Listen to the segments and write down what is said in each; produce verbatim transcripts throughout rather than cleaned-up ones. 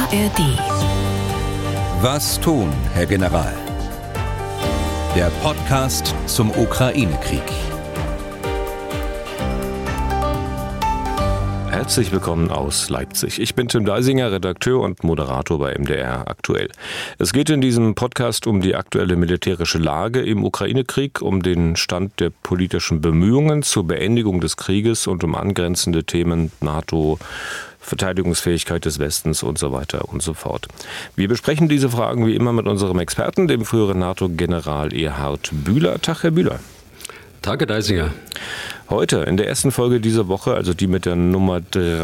R D. Was tun, Herr General? Der Podcast zum Ukraine-Krieg. Herzlich willkommen aus Leipzig. Ich bin Tim Deisinger, Redakteur und Moderator bei M D R aktuell. Es geht in diesem Podcast um die aktuelle militärische Lage im Ukraine-Krieg, um den Stand der politischen Bemühungen zur Beendigung des Krieges und um angrenzende Themen NATO, Verteidigungsfähigkeit des Westens und so weiter und so fort. Wir besprechen diese Fragen wie immer mit unserem Experten, dem früheren NATO-General Erhard Bühler. Tag, Herr Bühler. Tag, Herr Deisinger. Heute, in der ersten Folge dieser Woche, also die mit der Nummer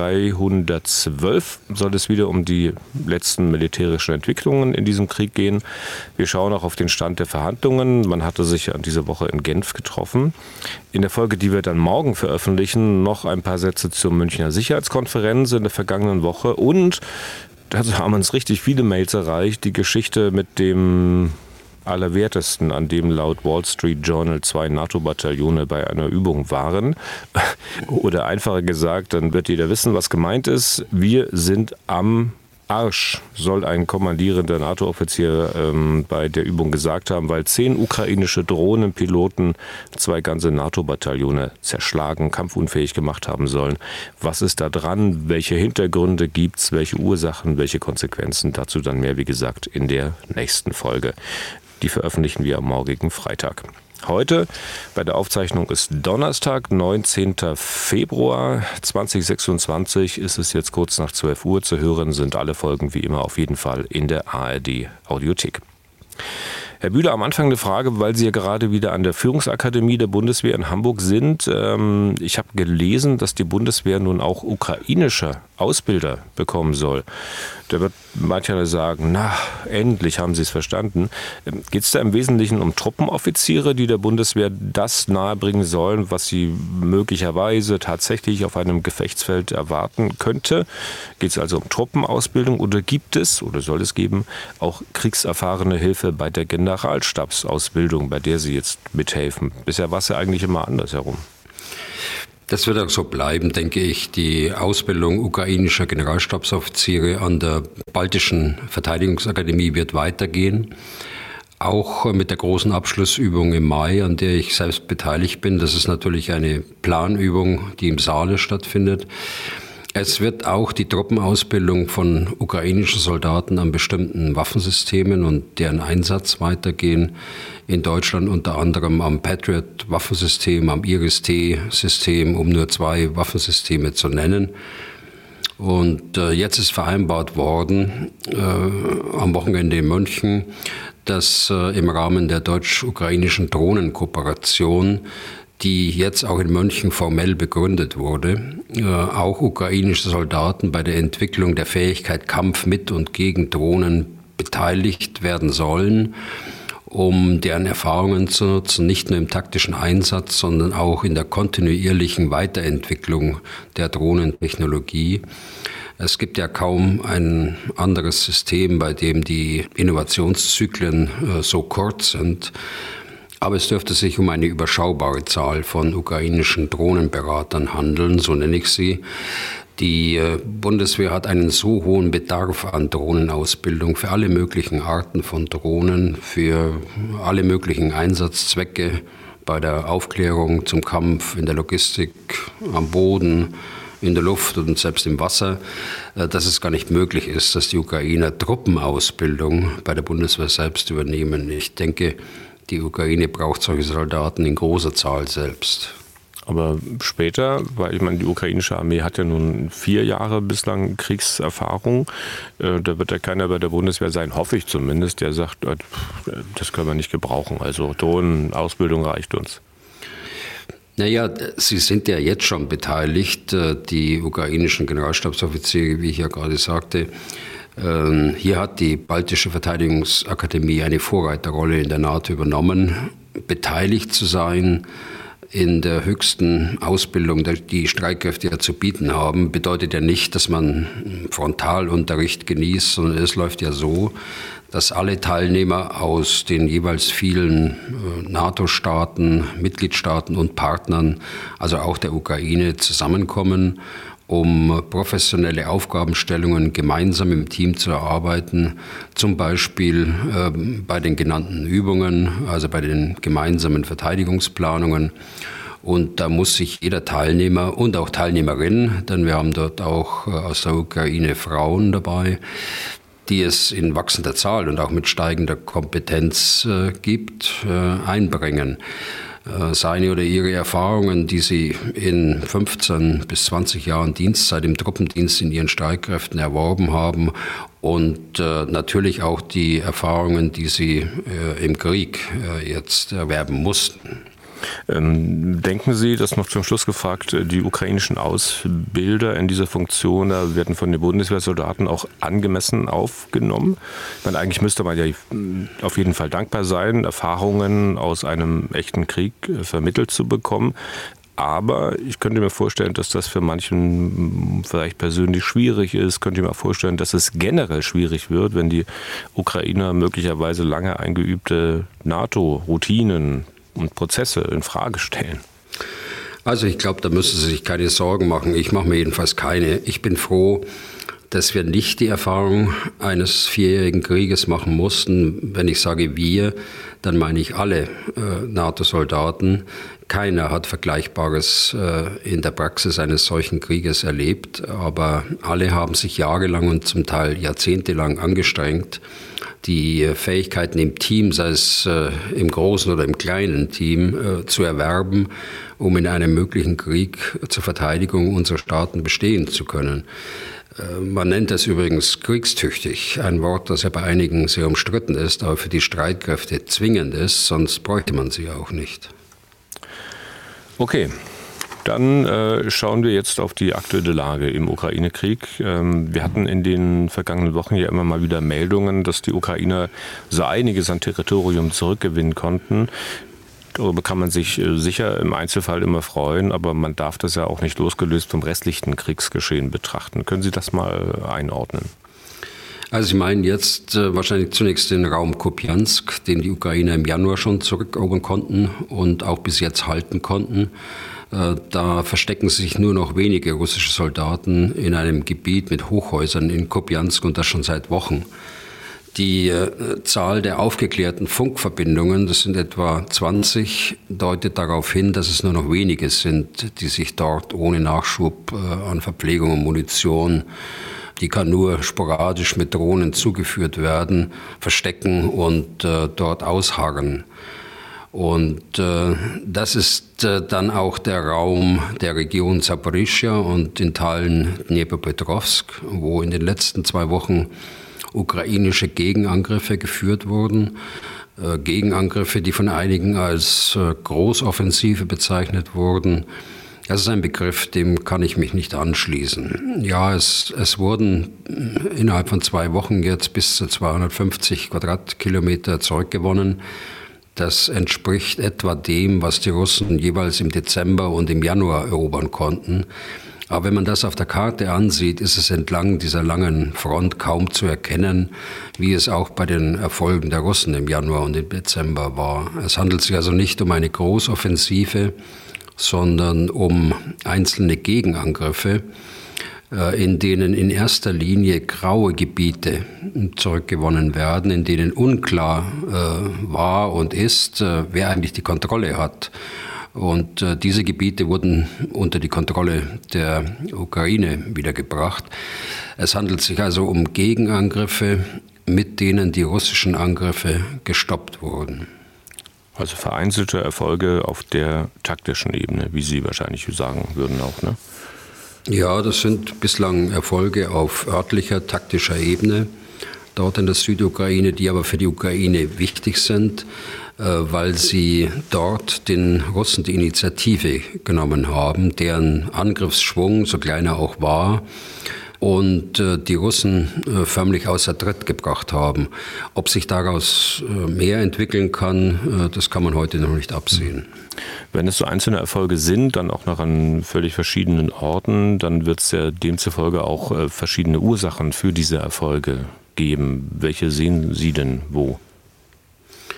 dreihundertzwölf, soll es wieder um die letzten militärischen Entwicklungen in diesem Krieg gehen. Wir schauen auch auf den Stand der Verhandlungen. Man hatte sich ja diese Woche in Genf getroffen. In der Folge, die wir dann morgen veröffentlichen, noch ein paar Sätze zur Münchner Sicherheitskonferenz in der vergangenen Woche. Und dazu haben uns richtig viele Mails erreicht, die Geschichte mit dem Allerwertesten, an dem laut Wall Street Journal zwei NATO-Bataillone bei einer Übung waren. Oder einfacher gesagt, dann wird jeder wissen, was gemeint ist. Wir sind am Arsch, soll ein kommandierender NATO-Offizier ähm, bei der Übung gesagt haben, weil zehn ukrainische Drohnenpiloten zwei ganze NATO-Bataillone zerschlagen, kampfunfähig gemacht haben sollen. Was ist da dran? Welche Hintergründe gibt's? Welche Ursachen? Welche Konsequenzen? Dazu dann mehr, wie gesagt, in der nächsten Folge. Die veröffentlichen wir am morgigen Freitag. Heute bei der Aufzeichnung ist Donnerstag, neunzehnten Februar zweitausendsechsundzwanzig, ist es jetzt kurz nach zwölf Uhr. Zu hören sind alle Folgen wie immer auf jeden Fall in der A R D-Audiothek. Herr Bühler, am Anfang eine Frage, weil Sie ja gerade wieder an der Führungsakademie der Bundeswehr in Hamburg sind. Ich habe gelesen, dass die Bundeswehr nun auch ukrainische Ausbilder bekommen soll. Da wird mancher sagen, na, endlich haben Sie es verstanden. Geht es da im Wesentlichen um Truppenoffiziere, die der Bundeswehr das nahebringen sollen, was sie möglicherweise tatsächlich auf einem Gefechtsfeld erwarten könnte? Geht es also um Truppenausbildung oder gibt es, oder soll es geben, auch kriegserfahrene Hilfe bei der Generalstabsausbildung, bei der Sie jetzt mithelfen? Bisher war es ja eigentlich immer andersherum. Das wird auch so bleiben, denke ich. Die Ausbildung ukrainischer Generalstabsoffiziere an der Baltischen Verteidigungsakademie wird weitergehen. Auch mit der großen Abschlussübung im Mai, an der ich selbst beteiligt bin. Das ist natürlich eine Planübung, die im Saale stattfindet. Es wird auch die Truppenausbildung von ukrainischen Soldaten an bestimmten Waffensystemen und deren Einsatz weitergehen. In Deutschland unter anderem am Patriot-Waffensystem, am Iris-T-System, um nur zwei Waffensysteme zu nennen. Und äh, jetzt ist vereinbart worden, äh, am Wochenende in München, dass äh, im Rahmen der deutsch-ukrainischen Drohnenkooperation, die jetzt auch in München formell begründet wurde, äh, auch ukrainische Soldaten bei der Entwicklung der Fähigkeit Kampf mit und gegen Drohnen beteiligt werden sollen, um deren Erfahrungen zu nutzen, nicht nur im taktischen Einsatz, sondern auch in der kontinuierlichen Weiterentwicklung der Drohnentechnologie. Es gibt ja kaum ein anderes System, bei dem die Innovationszyklen äh, so kurz sind. Aber es dürfte sich um eine überschaubare Zahl von ukrainischen Drohnenberatern handeln, so nenne ich sie. Die Bundeswehr hat einen so hohen Bedarf an Drohnenausbildung für alle möglichen Arten von Drohnen, für alle möglichen Einsatzzwecke bei der Aufklärung zum Kampf, in der Logistik, am Boden, in der Luft und selbst im Wasser, dass es gar nicht möglich ist, dass die Ukrainer Truppenausbildung bei der Bundeswehr selbst übernehmen. Ich denke, die Ukraine braucht solche Soldaten in großer Zahl selbst. Aber später, weil ich meine, die ukrainische Armee hat ja nun vier Jahre bislang Kriegserfahrung. Äh, da wird ja keiner bei der Bundeswehr sein, hoffe ich zumindest, der sagt, äh, das können wir nicht gebrauchen. Also Drohnenausbildung reicht uns. Naja, sie sind ja jetzt schon beteiligt, die ukrainischen Generalstabsoffiziere, wie ich ja gerade sagte. Hier hat die Baltische Verteidigungsakademie eine Vorreiterrolle in der NATO übernommen, beteiligt zu sein in der höchsten Ausbildung, die Streitkräfte ja zu bieten haben, bedeutet ja nicht, dass man Frontalunterricht genießt, sondern es läuft ja so, dass alle Teilnehmer aus den jeweils vielen NATO-Staaten, Mitgliedstaaten und Partnern, also auch der Ukraine, zusammenkommen um professionelle Aufgabenstellungen gemeinsam im Team zu erarbeiten, zum Beispiel äh, bei den genannten Übungen, also bei den gemeinsamen Verteidigungsplanungen. Und da muss sich jeder Teilnehmer und auch Teilnehmerin, denn wir haben dort auch aus der Ukraine Frauen dabei, die es in wachsender Zahl und auch mit steigender Kompetenz äh, gibt, äh, einbringen. Äh, seine oder ihre Erfahrungen, die sie in fünfzehn bis zwanzig Jahren Dienstzeit im Truppendienst in ihren Streitkräften erworben haben und äh, natürlich auch die Erfahrungen, die sie äh, im Krieg äh, jetzt erwerben mussten. Ähm, denken Sie, das noch zum Schluss gefragt, die ukrainischen Ausbilder in dieser Funktion, da werden von den Bundeswehrsoldaten auch angemessen aufgenommen? Ich meine, eigentlich müsste man ja auf jeden Fall dankbar sein, Erfahrungen aus einem echten Krieg vermittelt zu bekommen. Aber ich könnte mir vorstellen, dass das für manchen vielleicht persönlich schwierig ist. Ich könnte mir auch vorstellen, dass es generell schwierig wird, wenn die Ukrainer möglicherweise lange eingeübte NATO-Routinen und Prozesse in Frage stellen. Also ich glaube, da müssen Sie sich keine Sorgen machen. Ich mache mir jedenfalls keine. Ich bin froh, dass wir nicht die Erfahrung eines vierjährigen Krieges machen mussten. Wenn ich sage wir, dann meine ich alle äh, NATO-Soldaten. Keiner hat Vergleichbares äh, in der Praxis eines solchen Krieges erlebt, aber alle haben sich jahrelang und zum Teil jahrzehntelang angestrengt, die Fähigkeiten im Team, sei es äh, im großen oder im kleinen Team, äh, zu erwerben, um in einem möglichen Krieg zur Verteidigung unserer Staaten bestehen zu können. Äh, man nennt das übrigens kriegstüchtig, ein Wort, das ja bei einigen sehr umstritten ist, aber für die Streitkräfte zwingend ist, sonst bräuchte man sie auch nicht. Okay. Dann äh, schauen wir jetzt auf die aktuelle Lage im Ukraine-Krieg. Ähm, wir hatten in den vergangenen Wochen ja immer mal wieder Meldungen, dass die Ukrainer so einiges an Territorium zurückgewinnen konnten. Darüber kann man sich äh, sicher im Einzelfall immer freuen, aber man darf das ja auch nicht losgelöst vom restlichen Kriegsgeschehen betrachten. Können Sie das mal einordnen? Also Sie meinen jetzt äh, wahrscheinlich zunächst den Raum Kupiansk, den die Ukrainer im Januar schon zurückerobern konnten und auch bis jetzt halten konnten. Da verstecken sich nur noch wenige russische Soldaten in einem Gebiet mit Hochhäusern in Kupiansk und das schon seit Wochen. Die äh, Zahl der aufgeklärten Funkverbindungen, das sind etwa zwanzig, deutet darauf hin, dass es nur noch wenige sind, die sich dort ohne Nachschub äh, an Verpflegung und Munition, die kann nur sporadisch mit Drohnen zugeführt werden, verstecken und äh, dort ausharren. Und äh, das ist äh, dann auch der Raum der Region Saporischschja und in Teilen Dnepropetrovsk, wo in den letzten zwei Wochen ukrainische Gegenangriffe geführt wurden. Äh, Gegenangriffe, die von einigen als äh, Großoffensive bezeichnet wurden. Das ist ein Begriff, dem kann ich mich nicht anschließen. Ja, es, es wurden innerhalb von zwei Wochen jetzt bis zu zweihundertfünfzig Quadratkilometer zurückgewonnen. Das entspricht etwa dem, was die Russen jeweils im Dezember und im Januar erobern konnten. Aber wenn man das auf der Karte ansieht, ist es entlang dieser langen Front kaum zu erkennen, wie es auch bei den Erfolgen der Russen im Januar und im Dezember war. Es handelt sich also nicht um eine Großoffensive, sondern um einzelne Gegenangriffe, in denen in erster Linie graue Gebiete zurückgewonnen werden, in denen unklar äh, war und ist, äh, wer eigentlich die Kontrolle hat. Und äh, diese Gebiete wurden unter die Kontrolle der Ukraine wiedergebracht. Es handelt sich also um Gegenangriffe, mit denen die russischen Angriffe gestoppt wurden. Also vereinzelte Erfolge auf der taktischen Ebene, wie Sie wahrscheinlich sagen würden auch, ne? Ja, das sind bislang Erfolge auf örtlicher, taktischer Ebene, dort in der Südukraine, die aber für die Ukraine wichtig sind, weil sie dort den Russen die Initiative genommen haben, deren Angriffsschwung, so klein er auch war, und die Russen förmlich außer Tritt gebracht haben. Ob sich daraus mehr entwickeln kann, das kann man heute noch nicht absehen. Wenn es so einzelne Erfolge sind, dann auch noch an völlig verschiedenen Orten, dann wird es ja demzufolge auch verschiedene Ursachen für diese Erfolge geben. Welche sehen Sie denn wo?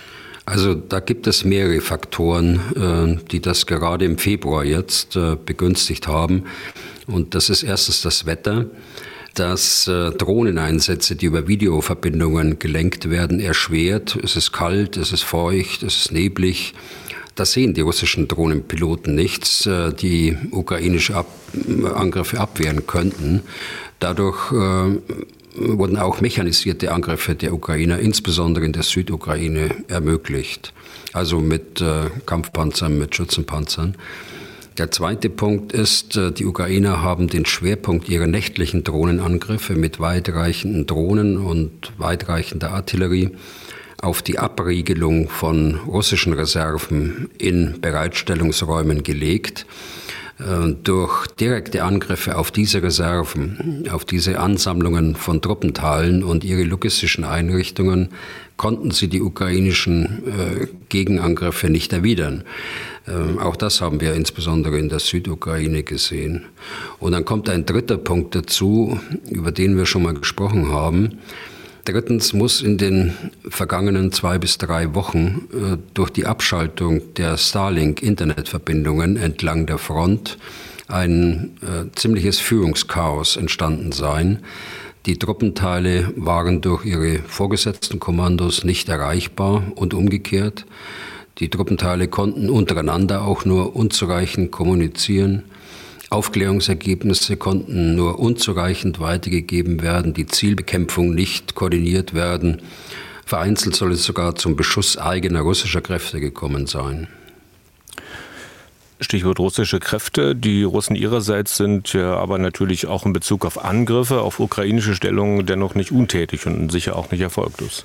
Also da gibt es mehrere Faktoren, die das gerade im Februar jetzt begünstigt haben. Und das ist erstens das Wetter, dass Drohneneinsätze, die über Videoverbindungen gelenkt werden, erschwert. Es ist kalt, es ist feucht, es ist neblig. Da sehen die russischen Drohnenpiloten nichts, die ukrainische Ab- Angriffe abwehren könnten. Dadurch äh, wurden auch mechanisierte Angriffe der Ukrainer, insbesondere in der Südukraine, ermöglicht. Also mit äh, Kampfpanzern, mit Schützenpanzern. Der zweite Punkt ist, äh, die Ukrainer haben den Schwerpunkt ihrer nächtlichen Drohnenangriffe mit weitreichenden Drohnen und weitreichender Artillerie auf die Abriegelung von russischen Reserven in Bereitstellungsräumen gelegt. Durch direkte Angriffe auf diese Reserven, auf diese Ansammlungen von Truppenteilen und ihre logistischen Einrichtungen konnten sie die ukrainischen äh, Gegenangriffe nicht erwidern. Ähm, auch das haben wir insbesondere in der Südukraine gesehen. Und dann kommt ein dritter Punkt dazu, über den wir schon mal gesprochen haben. Drittens muss in den vergangenen zwei bis drei Wochen äh, durch die Abschaltung der Starlink-Internetverbindungen entlang der Front ein äh, ziemliches Führungschaos entstanden sein. Die Truppenteile waren durch ihre vorgesetzten Kommandos nicht erreichbar und umgekehrt. Die Truppenteile konnten untereinander auch nur unzureichend kommunizieren. Aufklärungsergebnisse konnten nur unzureichend weitergegeben werden, die Zielbekämpfung nicht koordiniert werden. Vereinzelt soll es sogar zum Beschuss eigener russischer Kräfte gekommen sein. Stichwort russische Kräfte. Die Russen ihrerseits sind ja aber natürlich auch in Bezug auf Angriffe auf ukrainische Stellungen dennoch nicht untätig und sicher auch nicht erfolglos.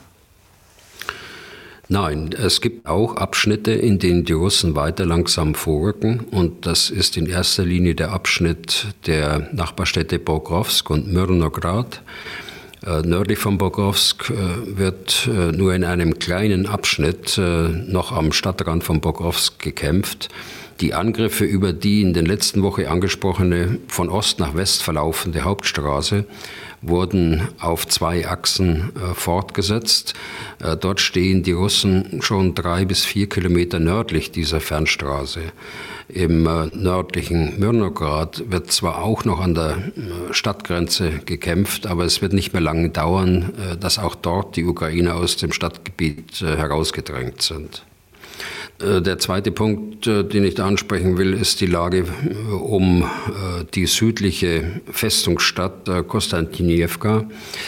Nein, es gibt auch Abschnitte, in denen die Russen weiter langsam vorrücken. Und das ist in erster Linie der Abschnitt der Nachbarstädte Pokrovsk und Myrnograd. Äh, nördlich von Pokrovsk äh, wird äh, nur in einem kleinen Abschnitt äh, noch am Stadtrand von Pokrovsk gekämpft. Die Angriffe über die in den letzten Wochen angesprochene von Ost nach West verlaufende Hauptstraße wurden auf zwei Achsen äh, fortgesetzt. Äh, dort stehen die Russen schon drei bis vier Kilometer nördlich dieser Fernstraße. Im äh, nördlichen Myrnograd wird zwar auch noch an der äh, Stadtgrenze gekämpft, aber es wird nicht mehr lange dauern, äh, dass auch dort die Ukrainer aus dem Stadtgebiet äh, herausgedrängt sind. Der zweite Punkt, den ich da ansprechen will, ist die Lage um die südliche Festungsstadt Konstantinivka.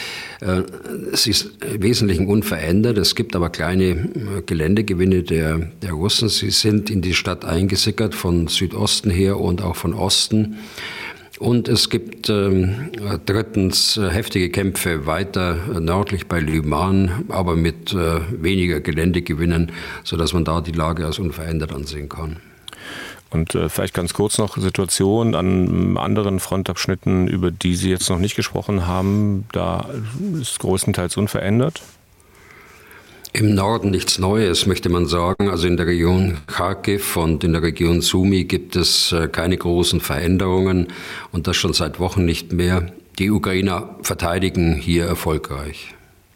Sie ist im Wesentlichen unverändert. Es gibt aber kleine Geländegewinne der, der Russen. Sie sind in die Stadt eingesickert von Südosten her und auch von Osten. Und es gibt ähm, drittens äh, heftige Kämpfe weiter äh, nördlich bei Lyman, aber mit äh, weniger Geländegewinnen, sodass man da die Lage als unverändert ansehen kann. Und äh, vielleicht ganz kurz noch Situation an anderen Frontabschnitten, über die Sie jetzt noch nicht gesprochen haben. Da ist größtenteils unverändert. Im Norden nichts Neues, möchte man sagen. Also in der Region Kharkiv und in der Region Sumy gibt es keine großen Veränderungen und das schon seit Wochen nicht mehr. Die Ukrainer verteidigen hier erfolgreich.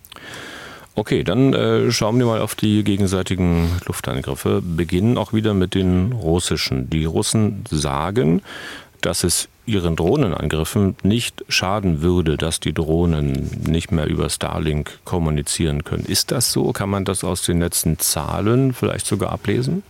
Okay, dann äh, schauen wir mal auf die gegenseitigen Luftangriffe. Beginnen auch wieder mit den russischen. Die Russen sagen, dass es ihren Drohnenangriffen nicht schaden würde, dass die Drohnen nicht mehr über Starlink kommunizieren können. Ist das so? Kann man das aus den letzten Zahlen vielleicht sogar ablesen?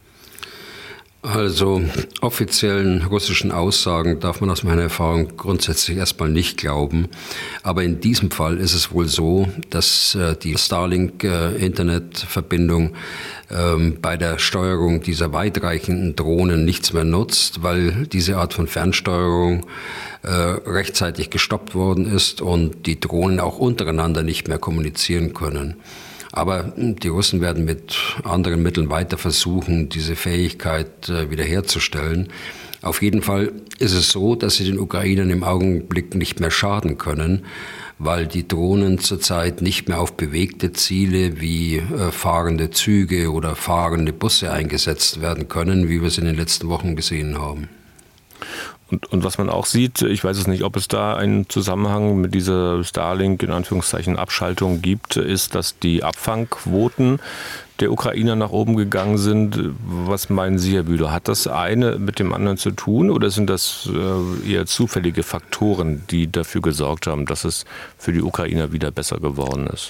Also offiziellen russischen Aussagen darf man aus meiner Erfahrung grundsätzlich erstmal nicht glauben. Aber in diesem Fall ist es wohl so, dass äh, die Starlink-Internetverbindung äh, bei der Steuerung dieser weitreichenden Drohnen nichts mehr nutzt, weil diese Art von Fernsteuerung äh, rechtzeitig gestoppt worden ist und die Drohnen auch untereinander nicht mehr kommunizieren können. Aber die Russen werden mit anderen Mitteln weiter versuchen, diese Fähigkeit äh, wiederherzustellen. Auf jeden Fall ist es so, dass sie den Ukrainern im Augenblick nicht mehr schaden können, weil die Drohnen zurzeit nicht mehr auf bewegte Ziele wie äh, fahrende Züge oder fahrende Busse eingesetzt werden können, wie wir es in den letzten Wochen gesehen haben. Und, und was man auch sieht, ich weiß es nicht, ob es da einen Zusammenhang mit dieser Starlink in Anführungszeichen Abschaltung gibt, ist, dass die Abfangquoten der Ukrainer nach oben gegangen sind. Was meinen Sie, Herr Bühler? Hat das eine mit dem anderen zu tun oder sind das eher zufällige Faktoren, die dafür gesorgt haben, dass es für die Ukrainer wieder besser geworden ist?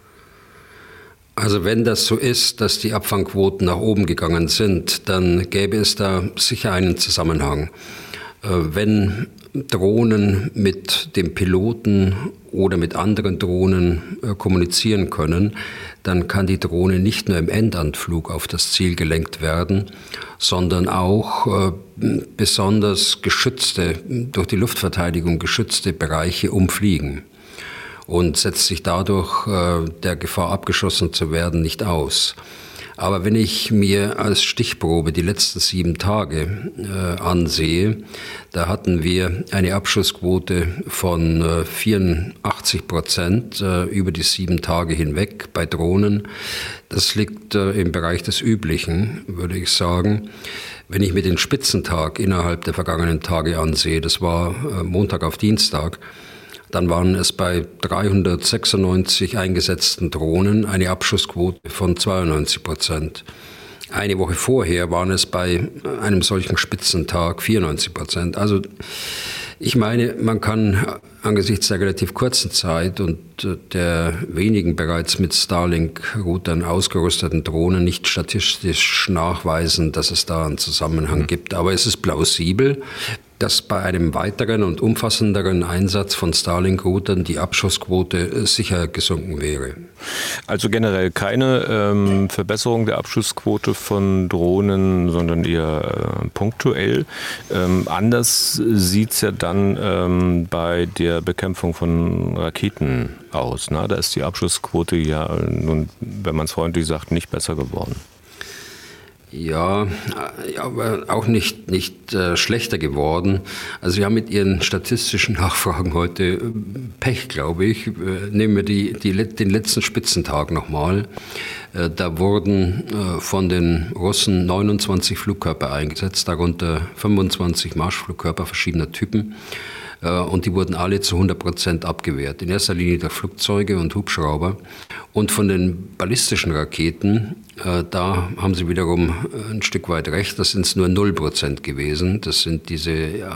Also wenn das so ist, dass die Abfangquoten nach oben gegangen sind, dann gäbe es da sicher einen Zusammenhang. Wenn Drohnen mit dem Piloten oder mit anderen Drohnen kommunizieren können, dann kann die Drohne nicht nur im Endanflug auf das Ziel gelenkt werden, sondern auch besonders geschützte, durch die Luftverteidigung geschützte Bereiche umfliegen und setzt sich dadurch der Gefahr, abgeschossen zu werden, nicht aus. Aber wenn ich mir als Stichprobe die letzten sieben Tage äh, ansehe, da hatten wir eine Abschussquote von äh, vierundachtzig Prozent äh, über die sieben Tage hinweg bei Drohnen. Das liegt äh, im Bereich des Üblichen, würde ich sagen. Wenn ich mir den Spitzentag innerhalb der vergangenen Tage ansehe, das war äh, Montag auf Dienstag, dann waren es bei dreihundertsechsundneunzig eingesetzten Drohnen eine Abschussquote von zweiundneunzig Prozent. Eine Woche vorher waren es bei einem solchen Spitzentag vierundneunzig Prozent. Also ich meine, man kann angesichts der relativ kurzen Zeit und der wenigen bereits mit Starlink-Routern ausgerüsteten Drohnen nicht statistisch nachweisen, dass es da einen Zusammenhang mhm. gibt. Aber es ist plausibel, dass bei einem weiteren und umfassenderen Einsatz von Starlink-Routern die Abschussquote sicher gesunken wäre. Also generell keine ähm, Verbesserung der Abschussquote von Drohnen, sondern eher äh, punktuell. Ähm, anders sieht es ja dann ähm, bei der Bekämpfung von Raketen aus. Ne? Da ist die Abschussquote ja nun, wenn man es freundlich sagt, nicht besser geworden. Ja, aber auch nicht, nicht äh, schlechter geworden. Also Sie haben mit Ihren statistischen Nachfragen heute äh, Pech, glaube ich. Äh, nehmen wir die, die, den letzten Spitzentag nochmal. Äh, da wurden äh, von den Russen neunundzwanzig Flugkörper eingesetzt, darunter fünfundzwanzig Marschflugkörper verschiedener Typen. Und die wurden alle zu hundert Prozent abgewehrt. In erster Linie durch Flugzeuge und Hubschrauber. Und von den ballistischen Raketen, äh, da haben Sie wiederum ein Stück weit recht, das sind nur null Prozent gewesen. Das sind diese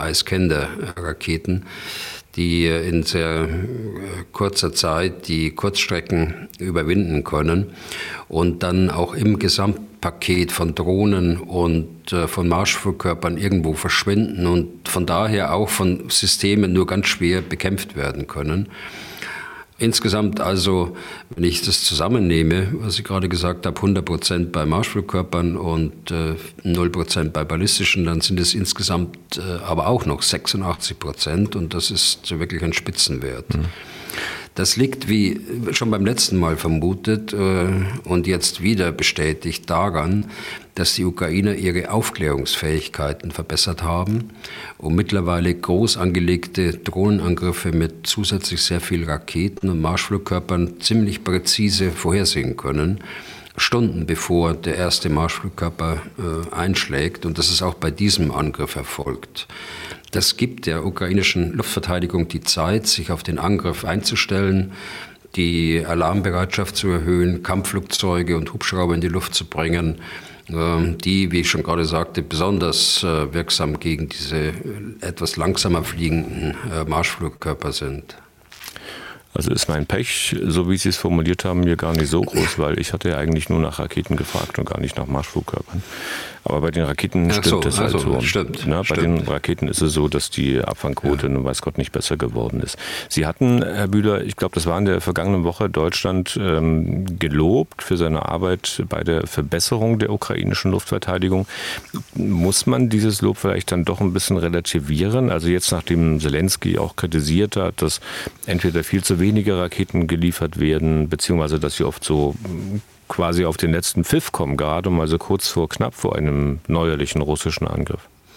Iskander-Raketen, die in sehr kurzer Zeit die Kurzstrecken überwinden können und dann auch im Gesamtpaket von Drohnen und äh, von Marschflugkörpern irgendwo verschwinden und von daher auch von Systemen nur ganz schwer bekämpft werden können. Insgesamt also, wenn ich das zusammennehme, was ich gerade gesagt habe, hundert Prozent bei Marschflugkörpern und äh, null Prozent bei ballistischen, dann sind es insgesamt äh, aber auch noch sechsundachtzig Prozent und das ist wirklich ein Spitzenwert. Mhm. Das liegt, wie schon beim letzten Mal vermutet äh, und jetzt wieder bestätigt, daran, dass die Ukrainer ihre Aufklärungsfähigkeiten verbessert haben und mittlerweile groß angelegte Drohnenangriffe mit zusätzlich sehr viel Raketen und Marschflugkörpern ziemlich präzise vorhersehen können, Stunden bevor der erste Marschflugkörper äh, einschlägt. Und das ist auch bei diesem Angriff erfolgt. Das gibt der ukrainischen Luftverteidigung die Zeit, sich auf den Angriff einzustellen, die Alarmbereitschaft zu erhöhen, Kampfflugzeuge und Hubschrauber in die Luft zu bringen, die, wie ich schon gerade sagte, besonders wirksam gegen diese etwas langsamer fliegenden Marschflugkörper sind. Also ist mein Pech, so wie Sie es formuliert haben, mir gar nicht so groß, weil ich hatte ja eigentlich nur nach Raketen gefragt und gar nicht nach Marschflugkörpern. Aber bei den Raketen Ach stimmt so, es halt also, so. Stimmt, Na, bei stimmt. den Raketen ist es so, dass die Abfangquote, ja. nun weiß Gott, nicht besser geworden ist. Sie hatten, Herr Bühler, ich glaube, das war in der vergangenen Woche, Deutschland ähm, gelobt für seine Arbeit bei der Verbesserung der ukrainischen Luftverteidigung. Muss man dieses Lob vielleicht dann doch ein bisschen relativieren? Also jetzt, nachdem Zelensky auch kritisiert hat, dass entweder viel zu wenige Raketen geliefert werden, beziehungsweise dass sie oft so quasi auf den letzten Pfiff kommen, gerade mal so kurz vor, knapp vor einem neuerlichen russischen Angriff.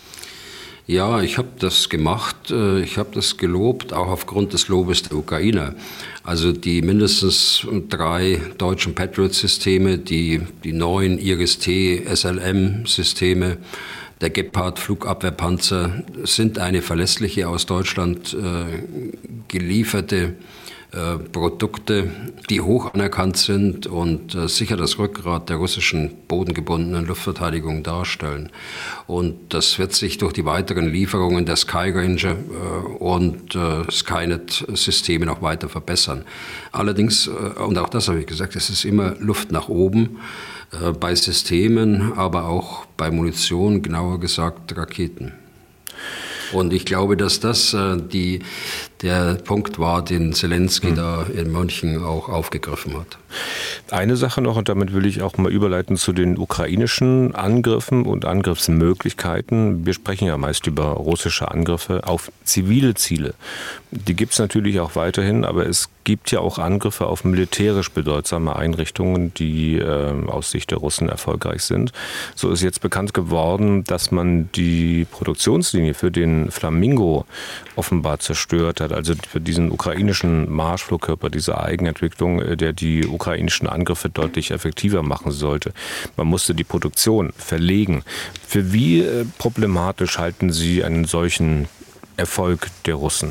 Ja, ich habe das gemacht, ich habe das gelobt, auch aufgrund des Lobes der Ukrainer. Also die mindestens drei deutschen Patriot-Systeme, die, die neuen Iris-T S L M-Systeme, der Gepard-Flugabwehrpanzer sind eine verlässliche aus Deutschland äh, gelieferte äh, Produkte, die hoch anerkannt sind und äh, sicher das Rückgrat der russischen bodengebundenen Luftverteidigung darstellen. Und das wird sich durch die weiteren Lieferungen der Skyranger äh, und äh, Skynet-Systeme noch weiter verbessern. Allerdings, äh, und auch das habe ich gesagt, es ist immer Luft nach oben. Bei Systemen, aber auch bei Munition, genauer gesagt Raketen. Und ich glaube, dass das äh, die, der Punkt war, den Zelensky hm. da in München auch aufgegriffen hat. Eine Sache noch, und damit will ich auch mal überleiten zu den ukrainischen Angriffen und Angriffsmöglichkeiten. Wir sprechen ja meist über russische Angriffe auf zivile Ziele. Die gibt es natürlich auch weiterhin, aber es gibt ja auch Angriffe auf militärisch bedeutsame Einrichtungen, die äh, aus Sicht der Russen erfolgreich sind. So ist jetzt bekannt geworden, dass man die Produktionslinie für den Flamingo offenbar zerstört hat, also für diesen ukrainischen Marschflugkörper, diese Eigenentwicklung, der die ukrainischen Angriffe deutlich effektiver machen sollte. Man musste die Produktion verlegen. Für wie äh, problematisch halten Sie einen solchen Erfolg der Russen?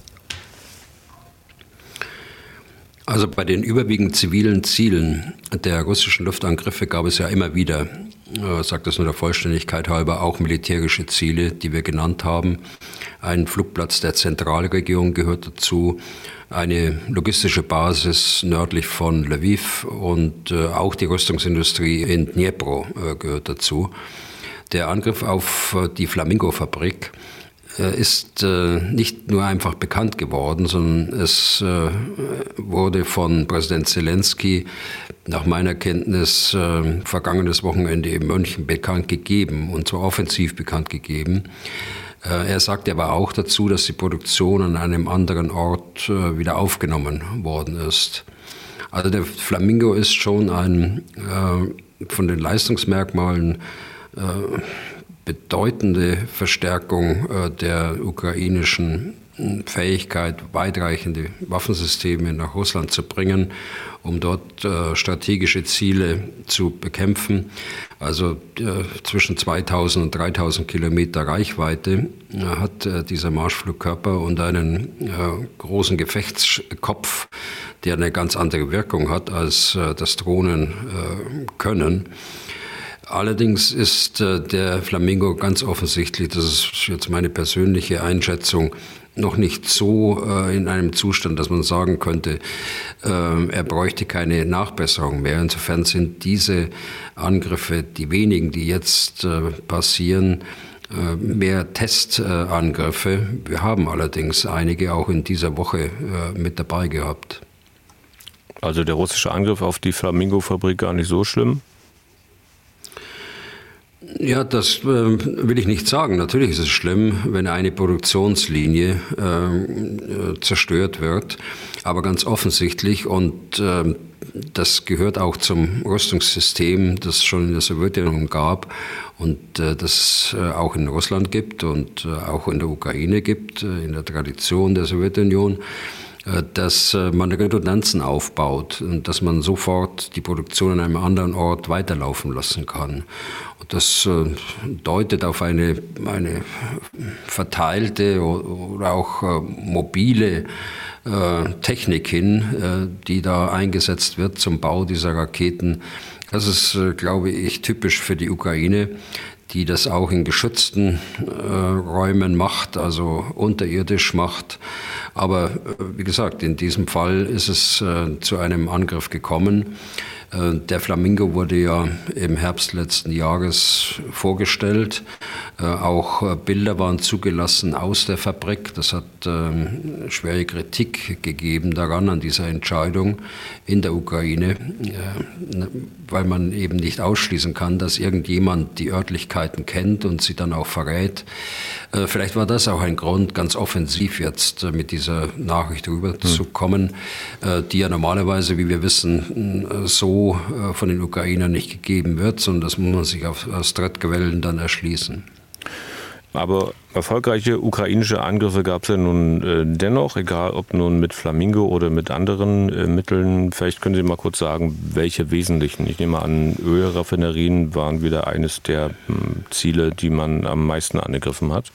Also bei den überwiegend zivilen Zielen der russischen Luftangriffe gab es ja immer wieder, äh, sagt das nur der Vollständigkeit halber, auch militärische Ziele, die wir genannt haben. Ein Flugplatz der Zentralregion gehört dazu, eine logistische Basis nördlich von Lviv und äh, auch die Rüstungsindustrie in Dnipro äh, gehört dazu. Der Angriff auf äh, die Flamingo-Fabrik ist äh, nicht nur einfach bekannt geworden, sondern es äh, wurde von Präsident Zelensky nach meiner Kenntnis äh, vergangenes Wochenende in München bekannt gegeben, und zwar offensiv bekannt gegeben. Äh, er sagte aber auch dazu, dass die Produktion an einem anderen Ort äh, wieder aufgenommen worden ist. Also der Flamingo ist schon ein äh, von den Leistungsmerkmalen äh, bedeutende Verstärkung äh, der ukrainischen Fähigkeit, weitreichende Waffensysteme nach Russland zu bringen, um dort äh, strategische Ziele zu bekämpfen. Also äh, zwischen zweitausend und dreitausend Kilometer Reichweite äh, hat äh, dieser Marschflugkörper und einen äh, großen Gefechtskopf, der eine ganz andere Wirkung hat, als äh, das Drohnen äh, können. Allerdings ist äh, der Flamingo ganz offensichtlich, das ist jetzt meine persönliche Einschätzung, noch nicht so äh, in einem Zustand, dass man sagen könnte, äh, er bräuchte keine Nachbesserung mehr. Insofern sind diese Angriffe, die wenigen, die jetzt äh, passieren, äh, mehr Testangriffe. Äh, Wir haben allerdings einige auch in dieser Woche äh, mit dabei gehabt. Also der russische Angriff auf die Flamingo-Fabrik gar nicht so schlimm? Ja, das äh, will ich nicht sagen. Natürlich ist es schlimm, wenn eine Produktionslinie äh, zerstört wird, aber ganz offensichtlich, und äh, das gehört auch zum Rüstungssystem, das es schon in der Sowjetunion gab und äh, das äh, auch in Russland gibt und äh, auch in der Ukraine gibt, äh, in der Tradition der Sowjetunion, dass man Redundanzen aufbaut und dass man sofort die Produktion an einem anderen Ort weiterlaufen lassen kann. Und das deutet auf eine, eine verteilte oder auch mobile Technik hin, die da eingesetzt wird zum Bau dieser Raketen. Das ist, glaube ich, typisch für die Ukraine, die das auch in geschützten äh, Räumen macht, also unterirdisch macht. Aber äh, wie gesagt, in diesem Fall ist es äh, zu einem Angriff gekommen. Äh, der Flamingo wurde ja im Herbst letzten Jahres vorgestellt. Äh, auch äh, Bilder waren zugelassen aus der Fabrik. Das hat äh, schwere Kritik gegeben daran, an dieser Entscheidung in der Ukraine, äh, weil man eben nicht ausschließen kann, dass irgendjemand die Örtlichkeiten kennt und sie dann auch verrät. Äh, vielleicht war das auch ein Grund, ganz offensiv jetzt äh, mit dieser Nachricht rüberzukommen, hm. äh, die ja normalerweise, wie wir wissen, äh, so äh, von den Ukrainern nicht gegeben wird, sondern das muss man sich auf, aus Drittquellen dann erschließen. Aber erfolgreiche ukrainische Angriffe gab es ja nun äh, dennoch, egal ob nun mit Flamingo oder mit anderen äh, Mitteln. Vielleicht können Sie mal kurz sagen, welche wesentlichen. Ich nehme an, Ölraffinerien waren wieder eines der mh, Ziele, die man am meisten angegriffen hat.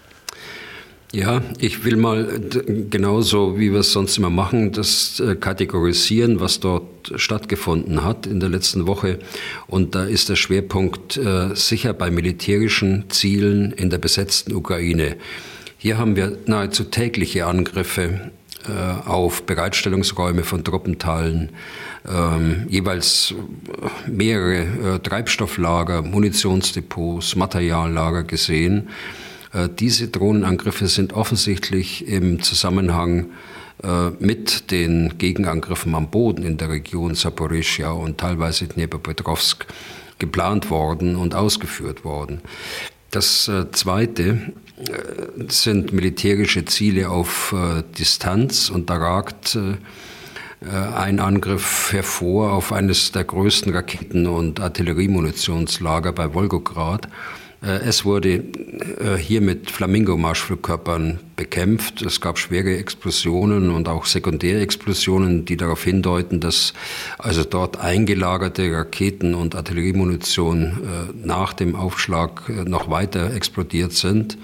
Ja, ich will mal genauso, wie wir es sonst immer machen, das kategorisieren, was dort stattgefunden hat in der letzten Woche. Und da ist der Schwerpunkt äh, sicher bei militärischen Zielen in der besetzten Ukraine. Hier haben wir nahezu tägliche Angriffe äh, auf Bereitstellungsräume von Truppenteilen, äh, jeweils mehrere äh, Treibstofflager, Munitionsdepots, Materiallager gesehen. Diese Drohnenangriffe sind offensichtlich im Zusammenhang äh, mit den Gegenangriffen am Boden in der Region Saporischschja und teilweise Dnepropetrovsk geplant worden und ausgeführt worden. Das äh, Zweite äh, sind militärische Ziele auf äh, Distanz, und da ragt äh, ein Angriff hervor auf eines der größten Raketen- und Artilleriemunitionslager bei Wolgograd. Es wurde hier mit Flamingo-Marschflugkörpern bekämpft. Es gab schwere Explosionen und auch Sekundärexplosionen, die darauf hindeuten, dass also dort eingelagerte Raketen- und Artilleriemunition nach dem Aufschlag noch weiter explodiert sind.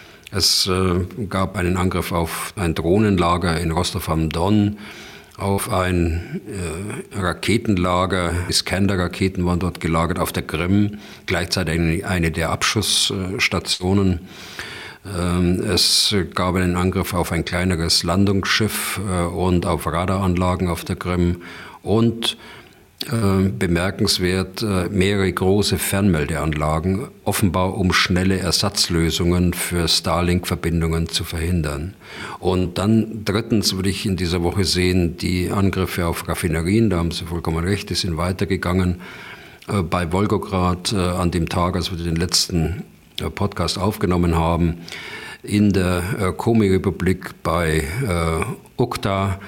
Es gab einen Angriff auf ein Drohnenlager in Rostov am Don, auf ein äh, Raketenlager. Iskander-Raketen waren dort gelagert auf der Krim, gleichzeitig eine, eine der Abschussstationen. Ähm, es gab einen Angriff auf ein kleineres Landungsschiff äh, und auf Radaranlagen auf der Krim und äh, bemerkenswert äh, mehrere große Fernmeldeanlagen, offenbar um schnelle Ersatzlösungen für Starlink-Verbindungen zu verhindern. Und dann drittens würde ich in dieser Woche sehen, die Angriffe auf Raffinerien, da haben Sie vollkommen recht, die sind weitergegangen. Äh, bei Wolgograd, äh, an dem Tag, als wir den letzten äh, Podcast aufgenommen haben, in der äh, Komi-Republik bei äh, Ukta,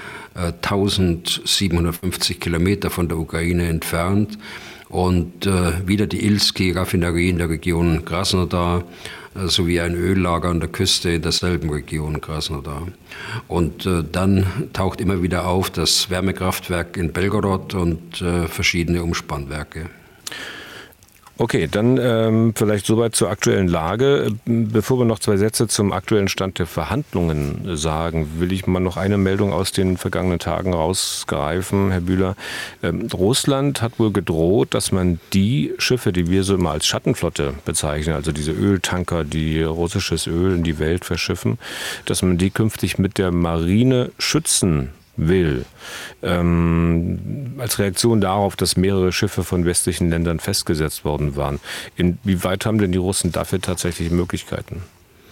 eintausendsiebenhundertfünfzig Kilometer von der Ukraine entfernt, und äh, wieder die Ilski-Raffinerie in der Region Krasnodar äh, sowie ein Öllager an der Küste in derselben Region Krasnodar. Und äh, dann taucht immer wieder auf das Wärmekraftwerk in Belgorod und äh, verschiedene Umspannwerke. Okay, dann ähm, vielleicht soweit zur aktuellen Lage. Bevor wir noch zwei Sätze zum aktuellen Stand der Verhandlungen sagen, will ich mal noch eine Meldung aus den vergangenen Tagen rausgreifen, Herr Bühler. Ähm, Russland hat wohl gedroht, dass man die Schiffe, die wir so immer als Schattenflotte bezeichnen, also diese Öltanker, die russisches Öl in die Welt verschiffen, dass man die künftig mit der Marine schützen will. Ähm, als Reaktion darauf, dass mehrere Schiffe von westlichen Ländern festgesetzt worden waren. Inwieweit haben denn die Russen dafür tatsächlich Möglichkeiten?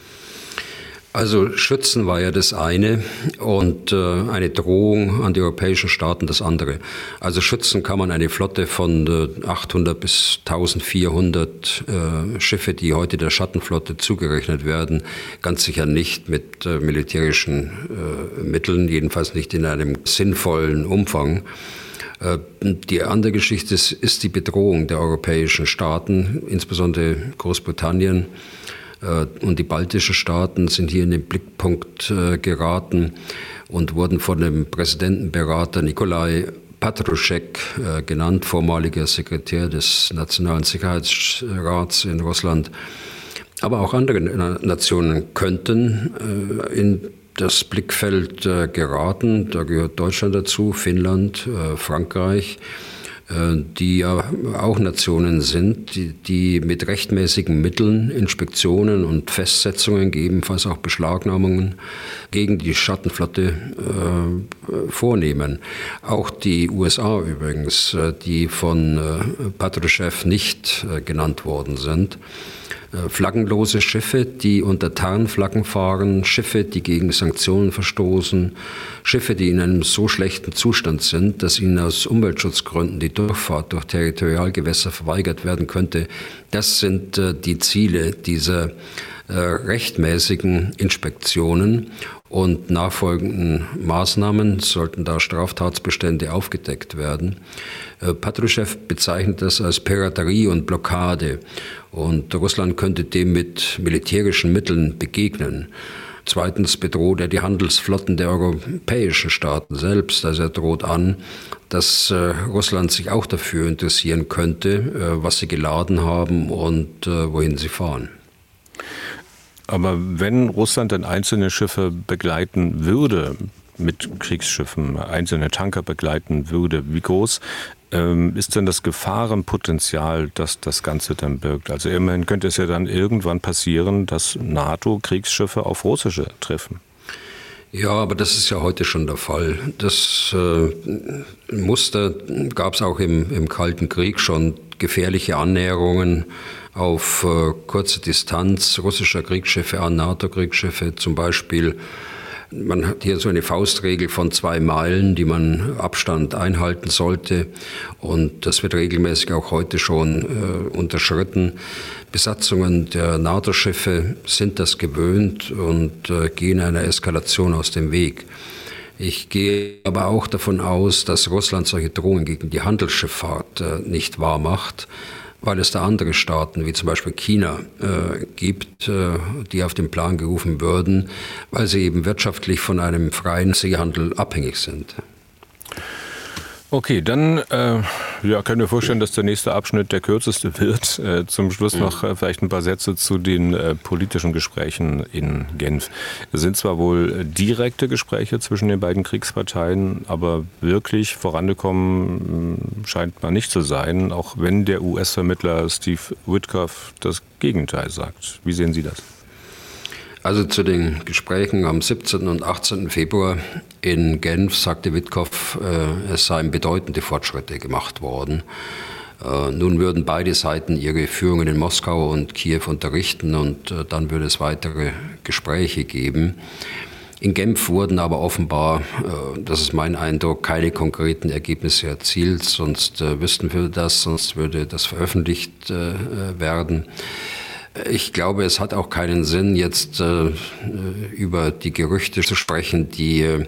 Also Schützen war ja das eine und äh, eine Drohung an die europäischen Staaten das andere. Also schützen kann man eine Flotte von äh, achthundert bis eintausendvierhundert äh, Schiffe, die heute der Schattenflotte zugerechnet werden, ganz sicher nicht mit äh, militärischen äh, Mitteln, jedenfalls nicht in einem sinnvollen Umfang. Äh, die andere Geschichte ist, ist die Bedrohung der europäischen Staaten, insbesondere Großbritannien. Und die baltischen Staaten sind hier in den Blickpunkt geraten und wurden von dem Präsidentenberater Nikolai Patruschek genannt, vormaliger Sekretär des Nationalen Sicherheitsrats in Russland. Aber auch andere Nationen könnten in das Blickfeld geraten. Da gehört Deutschland dazu, Finnland, Frankreich, die ja auch Nationen sind, die, die mit rechtmäßigen Mitteln Inspektionen und Festsetzungen, gegebenenfalls auch Beschlagnahmungen gegen die Schattenflotte äh, vornehmen. Auch die U S A übrigens, die von äh, Patruschew nicht äh, genannt worden sind. Flaggenlose Schiffe, die unter Tarnflaggen fahren, Schiffe, die gegen Sanktionen verstoßen, Schiffe, die in einem so schlechten Zustand sind, dass ihnen aus Umweltschutzgründen die Durchfahrt durch Territorialgewässer verweigert werden könnte. Das sind äh, die Ziele dieser äh, rechtmäßigen Inspektionen. und nachfolgenden Maßnahmen sollten da Straftatbestände aufgedeckt werden. Patrushev bezeichnet das als Piraterie und Blockade und Russland könnte dem mit militärischen Mitteln begegnen. Zweitens bedroht er die Handelsflotten der europäischen Staaten selbst. Also er droht an, dass äh, Russland sich auch dafür interessieren könnte, äh, was sie geladen haben und äh, wohin sie fahren. Aber wenn Russland dann einzelne Schiffe begleiten würde, mit Kriegsschiffen, einzelne Tanker begleiten würde, wie groß ähm, ist denn das Gefahrenpotenzial, das das Ganze dann birgt? Also immerhin könnte es ja dann irgendwann passieren, dass NATO-Kriegsschiffe auf russische treffen. Ja, aber das ist ja heute schon der Fall. Das äh, Muster gab es auch im, im Kalten Krieg schon, gefährliche Annäherungen auf äh, kurze Distanz russischer Kriegsschiffe an NATO-Kriegsschiffe, zum Beispiel. Man hat hier so eine Faustregel von zwei Meilen, die man Abstand einhalten sollte. Und das wird regelmäßig auch heute schon äh, unterschritten. Besatzungen der NATO-Schiffe sind das gewöhnt und äh, gehen einer Eskalation aus dem Weg. Ich gehe aber auch davon aus, dass Russland solche Drohungen gegen die Handelsschifffahrt äh, nicht wahr macht, weil es da andere Staaten, wie zum Beispiel China, äh, gibt, äh, die auf den Plan gerufen würden, weil sie eben wirtschaftlich von einem freien Seehandel abhängig sind. Okay, dann äh, ja, können wir vorstellen, dass der nächste Abschnitt der kürzeste wird. Äh, zum Schluss mhm. noch äh, vielleicht ein paar Sätze zu den äh, politischen Gesprächen in Genf. Es sind zwar wohl direkte Gespräche zwischen den beiden Kriegsparteien, aber wirklich vorangekommen mh, scheint man nicht zu sein, auch wenn der U S-Vermittler Steve Witkoff das Gegenteil sagt. Wie sehen Sie das? Also zu den Gesprächen am siebzehnten und achtzehnten Februar in Genf sagte Witkoff, äh, es seien bedeutende Fortschritte gemacht worden. Äh, nun würden beide Seiten ihre Führungen in Moskau und Kiew unterrichten und äh, dann würde es weitere Gespräche geben. In Genf wurden aber offenbar, äh, das ist mein Eindruck, keine konkreten Ergebnisse erzielt, sonst äh, wüssten wir das, sonst würde das veröffentlicht äh, werden. Ich glaube, es hat auch keinen Sinn, jetzt äh, über die Gerüchte zu sprechen, die äh,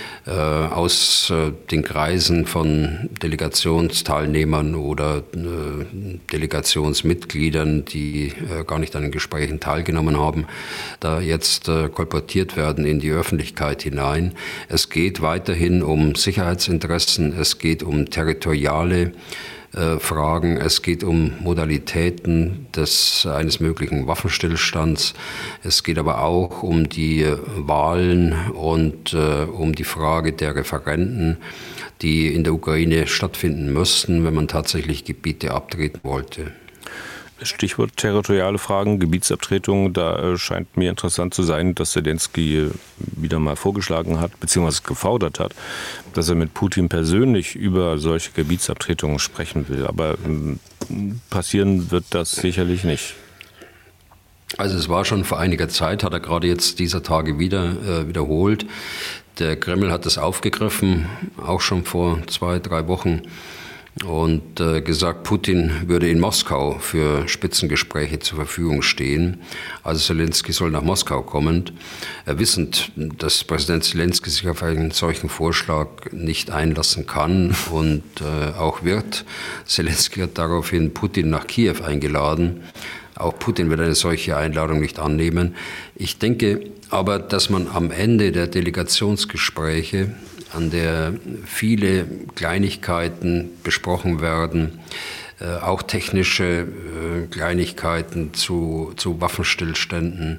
aus äh, den Kreisen von Delegationsteilnehmern oder äh, Delegationsmitgliedern, die äh, gar nicht an den Gesprächen teilgenommen haben, da jetzt äh, kolportiert werden in die Öffentlichkeit hinein. Es geht weiterhin um Sicherheitsinteressen, es geht um territoriale Fragen. Es geht um Modalitäten des, eines möglichen Waffenstillstands. Es geht aber auch um die Wahlen und äh, um die Frage der Referenden, die in der Ukraine stattfinden müssten, wenn man tatsächlich Gebiete abtreten wollte. Stichwort territoriale Fragen, Gebietsabtretung, da scheint mir interessant zu sein, dass Selenskyj wieder mal vorgeschlagen hat, beziehungsweise gefordert hat, dass er mit Putin persönlich über solche Gebietsabtretungen sprechen will. Aber passieren wird das sicherlich nicht. Also es war schon vor einiger Zeit, hat er gerade jetzt dieser Tage wieder äh, wiederholt. Der Kreml hat das aufgegriffen, auch schon vor zwei, drei Wochen. Und äh, gesagt, Putin würde in Moskau für Spitzengespräche zur Verfügung stehen. Also Selenskyj soll nach Moskau kommen. Äh, wissend, dass Präsident Selenskyj sich auf einen solchen Vorschlag nicht einlassen kann und äh, auch wird. Selenskyj hat daraufhin Putin nach Kiew eingeladen. Auch Putin wird eine solche Einladung nicht annehmen. Ich denke aber, dass man am Ende der Delegationsgespräche, an der viele Kleinigkeiten besprochen werden, äh, auch technische äh, Kleinigkeiten zu, zu Waffenstillständen,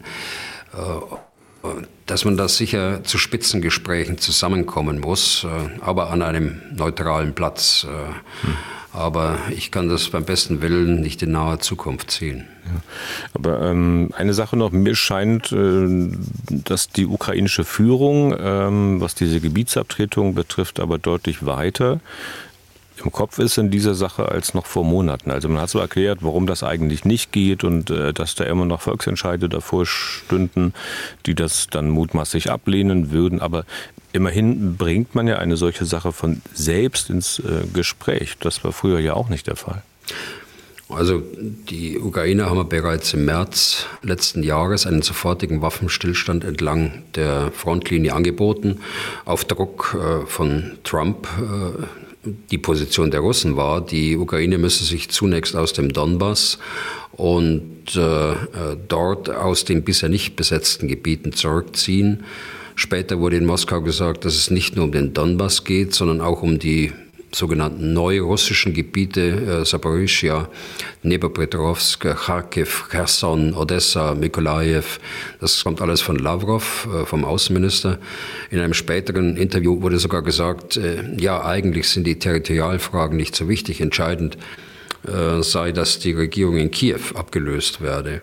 äh, dass man da sicher zu Spitzengesprächen zusammenkommen muss, äh, aber an einem neutralen Platz. Äh, hm. Aber ich kann das beim besten Willen nicht in naher Zukunft sehen. Ja, aber ähm, eine Sache noch, mir scheint, äh, dass die ukrainische Führung, ähm, was diese Gebietsabtretung betrifft, aber deutlich weiter im Kopf ist in dieser Sache als noch vor Monaten. Also man hat so erklärt, warum das eigentlich nicht geht und äh, dass da immer noch Volksentscheide davor stünden, die das dann mutmaßlich ablehnen würden. Aber immerhin bringt man ja eine solche Sache von selbst ins äh, Gespräch. Das war früher ja auch nicht der Fall. Also die Ukrainer haben bereits im März letzten Jahres einen sofortigen Waffenstillstand entlang der Frontlinie angeboten. Auf Druck von Trump. Die Position der Russen war, die Ukraine müsse sich zunächst aus dem Donbass und äh, dort aus den bisher nicht besetzten Gebieten zurückziehen. Später wurde in Moskau gesagt, dass es nicht nur um den Donbass geht, sondern auch um die sogenannten neurussischen Gebiete, äh, Saporischschja, Dnepropetrovsk, Kharkiv, Cherson, Odessa, Mykolajiw. Das kommt alles von Lavrov, äh, vom Außenminister. In einem späteren Interview wurde sogar gesagt, äh, ja, eigentlich sind die Territorialfragen nicht so wichtig. Entscheidend äh, sei, dass die Regierung in Kiew abgelöst werde.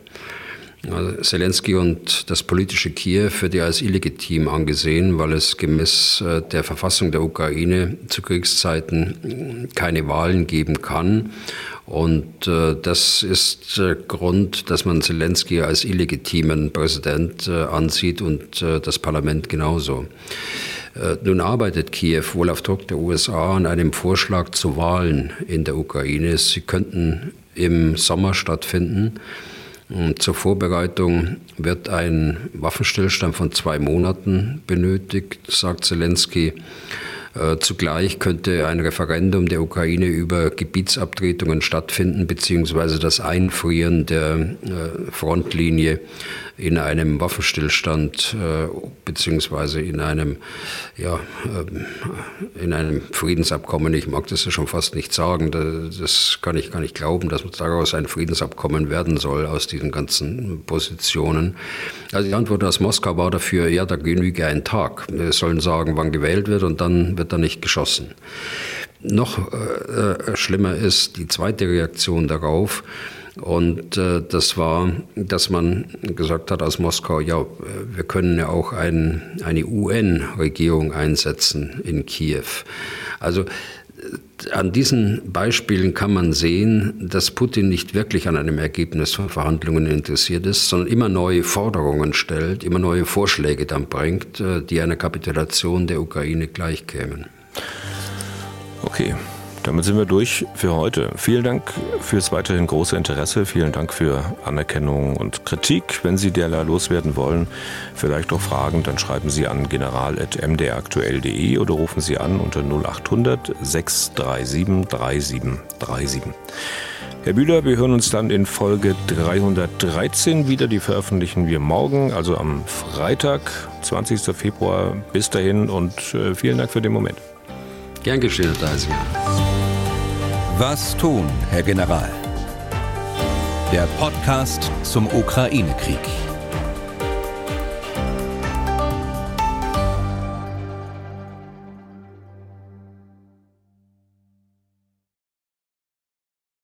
Selenskyj und das politische Kiew wird ja als illegitim angesehen, weil es gemäß der Verfassung der Ukraine zu Kriegszeiten keine Wahlen geben kann. Und äh, das ist äh, Grund, dass man Selenskyj als illegitimen Präsident äh, ansieht und äh, das Parlament genauso. Äh, nun arbeitet Kiew wohl auf Druck der U S A an einem Vorschlag zu Wahlen in der Ukraine. Sie könnten im Sommer stattfinden. Und zur Vorbereitung wird ein Waffenstillstand von zwei Monaten benötigt, sagt Selenskyj. Äh, zugleich könnte ein Referendum der Ukraine über Gebietsabtretungen stattfinden, beziehungsweise das Einfrieren der äh, Frontlinie in einem Waffenstillstand äh, beziehungsweise in einem, ja, äh, in einem Friedensabkommen. Ich mag das ja schon fast nicht sagen. Das, das kann ich gar nicht glauben, dass daraus ein Friedensabkommen werden soll aus diesen ganzen Positionen. Also die Antwort aus Moskau war dafür, ja, da genüge ein Tag. Wir sollen sagen, wann gewählt wird und dann wird da nicht geschossen. Noch äh, schlimmer ist die zweite Reaktion darauf. Und äh, das war, dass man gesagt hat aus Moskau, ja, wir können ja auch ein, eine U N-Regierung einsetzen in Kiew. Also äh, an diesen Beispielen kann man sehen, dass Putin nicht wirklich an einem Ergebnis von Verhandlungen interessiert ist, sondern immer neue Forderungen stellt, immer neue Vorschläge dann bringt, äh, die einer Kapitulation der Ukraine gleichkämen. Okay. Damit sind wir durch für heute. Vielen Dank fürs weiterhin große Interesse. Vielen Dank für Anerkennung und Kritik. Wenn Sie derlei loswerden wollen, vielleicht auch Fragen, dann schreiben Sie an general at m d r aktuell punkt d e oder rufen Sie an unter null acht hundert sechs drei sieben drei sieben drei sieben. Herr Bühler, wir hören uns dann in Folge dreihundertdreizehn wieder. Die veröffentlichen wir morgen, also am Freitag, zwanzigsten Februar. Bis dahin und äh, vielen Dank für den Moment. Gern geschehen, Herr Deisinger. Was tun, Herr General? Der Podcast zum Ukraine-Krieg.